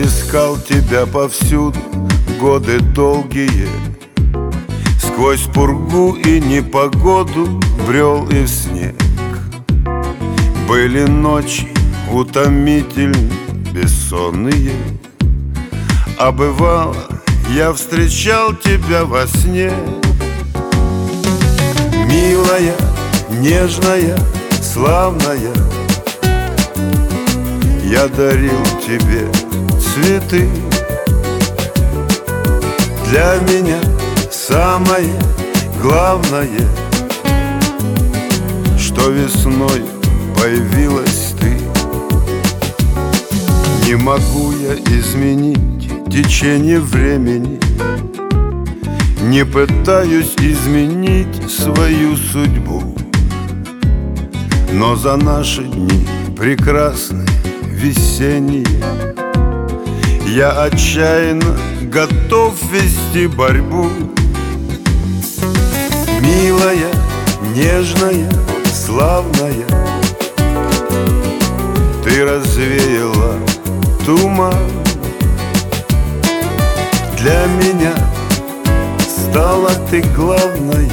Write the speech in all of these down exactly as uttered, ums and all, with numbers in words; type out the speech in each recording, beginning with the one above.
искал тебя повсюду годы долгие, сквозь пургу и непогоду брел и в снег. Были ночи утомительны, бессонные, а бывало, я встречал тебя во сне. Милая, нежная, славная, я дарил тебе цветы. Для меня самое главное, что весной появилась ты. Не могу я изменить течение времени, не пытаюсь изменить свою судьбу, но за наши дни прекрасные весенние я отчаянно готов вести борьбу. Милая, нежная, славная, ты развеяла туман. Для меня стала ты главной,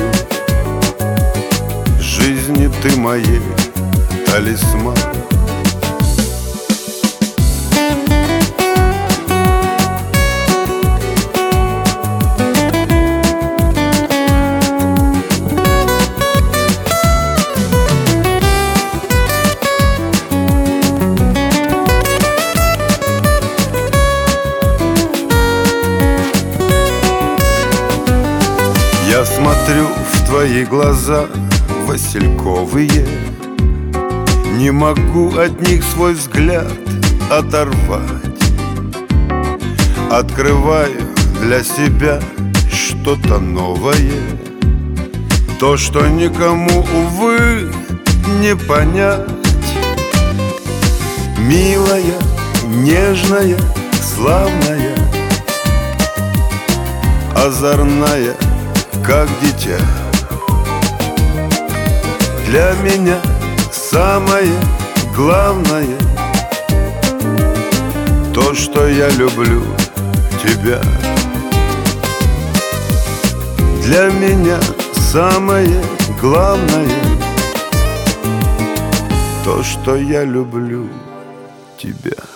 в жизни ты моей талисман. Я смотрю в твои глаза васильковые, не могу от них свой взгляд оторвать. Открываю для себя что-то новое, то, что никому, увы, не понять. Милая, нежная, славная, озорная, как дитя. Для меня самое главное, то, что я люблю тебя. Для меня самое главное, то, что я люблю тебя.